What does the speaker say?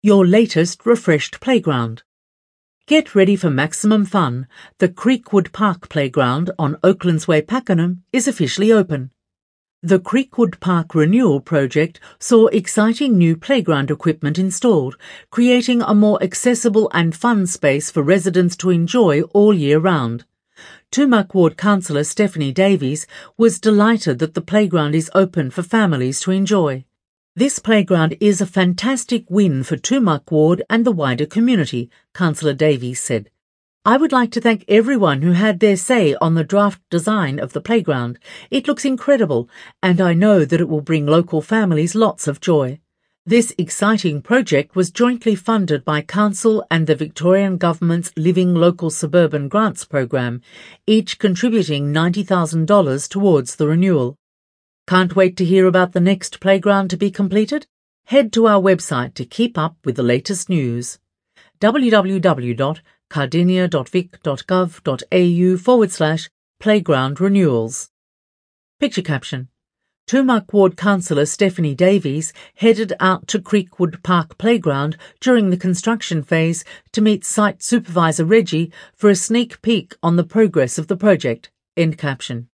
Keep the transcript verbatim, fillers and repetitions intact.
your latest refreshed playground. Get ready for maximum fun. The Creekwood Park Playground on Oaklands Way, Pakenham is officially open. The Creekwood Park Renewal Project saw exciting new playground equipment installed, creating a more accessible and fun space for residents to enjoy all year round. Toomuc Ward Councillor Stephanie Davies was delighted that the playground is open for families to enjoy. This playground is a fantastic win for Toomuc Ward and the wider community, Councillor Davies said. I would like to thank everyone who had their say on the draft design of the playground. It looks incredible, and I know that it will bring local families lots of joy. This exciting project was jointly funded by Council and the Victorian Government's Living Local Suburban Grants Program, each contributing ninety thousand dollars towards the renewal. Can't wait to hear about the next playground to be completed? Head to our website to keep up with the latest news. w w w dot cardinia dot vic dot gov dot a u forward slash playground renewals. Picture caption. Toomuc Ward Councillor Stephanie Davies headed out to Creekwood Park Playground during the construction phase to meet Site Supervisor Reggie for a sneak peek on the progress of the project. End caption.